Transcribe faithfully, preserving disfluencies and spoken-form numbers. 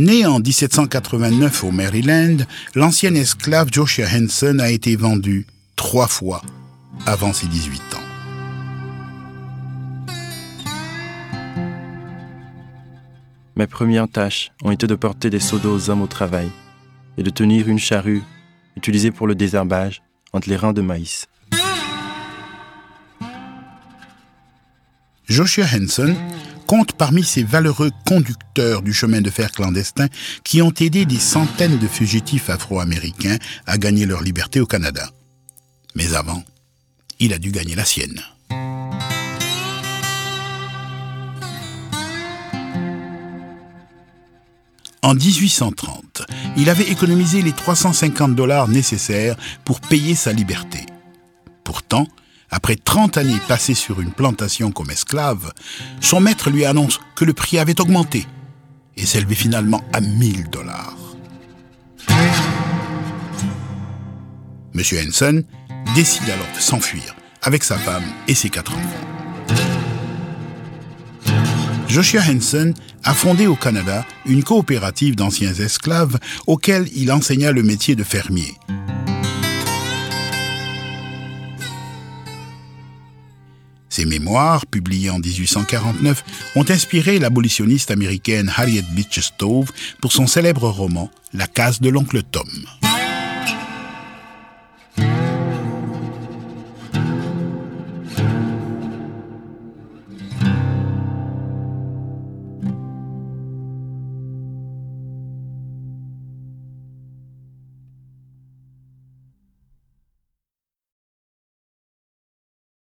Né en dix-sept cent quatre-vingt-neuf au Maryland, l'ancien esclave Josiah Henson a été vendu trois fois avant ses dix-huit ans. Mes premières tâches ont été de porter des seaux d'eau aux hommes au travail et de tenir une charrue utilisée pour le désherbage entre les rangs de maïs. Josiah Henson compte parmi ces valeureux conducteurs du chemin de fer clandestin qui ont aidé des centaines de fugitifs afro-américains à gagner leur liberté au Canada. Mais avant, il a dû gagner la sienne. En dix-huit cent trente, il avait économisé les trois cent cinquante dollars nécessaires pour payer sa liberté. Pourtant, après trente années passées sur une plantation comme esclave, son maître lui annonce que le prix avait augmenté et s'élevait finalement à mille dollars. Monsieur Henson décide alors de s'enfuir avec sa femme et ses quatre enfants. Josiah Henson a fondé au Canada une coopérative d'anciens esclaves auquel il enseigna le métier de fermier. Ses mémoires, publiés en dix-huit cent quarante-neuf, ont inspiré l'abolitionniste américaine Harriet Beecher Stowe pour son célèbre roman « La case de l'oncle Tom ».